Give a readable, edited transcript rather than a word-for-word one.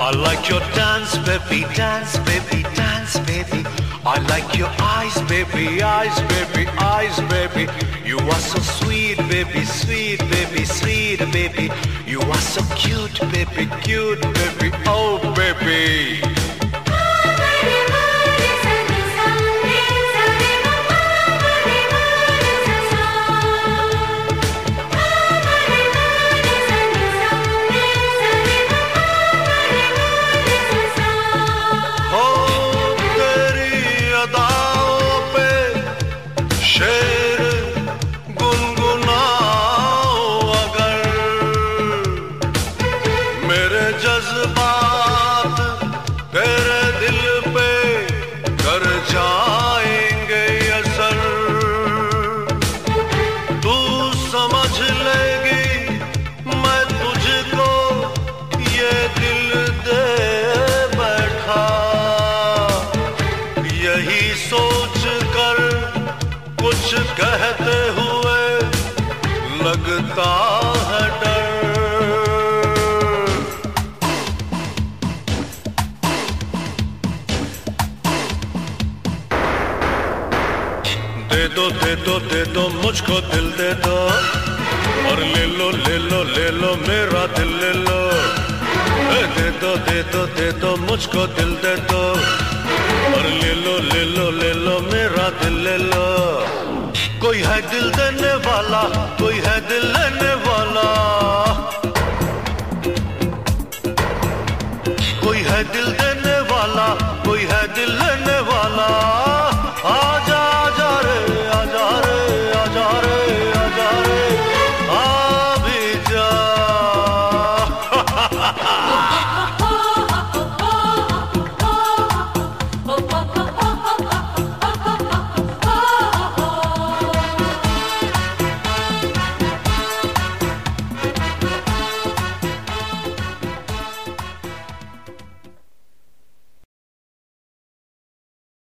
I like your dance, baby, dance, baby, dance, baby. I like your eyes, baby, eyes, baby, eyes, baby. You are so sweet, baby, sweet, baby, sweet, baby. You are so cute, baby, cute, baby, oh, baby. जज्बात तेरे दिल पे कर जाएंगे असर, तू समझ लेगी मैं तुझको ये दिल दे बैठा। यही सोच कर कुछ कहते हुए लगता है डर। दे दो मुझको दिल दे दो, और ले लो ले लो ले लो मेरा दिल ले लो। दे दो मुझको दिल दे दो, और ले लो ले लो ले लो मेरा दिल ले लो। कोई है दिल देने वाला, कोई है दिल लेने वाला, कोई है दिल देने वाला, कोई है दिल लेने वाला। आजा आजा रे, आजा रे, आजा रे, आजा रे, आ भी जा।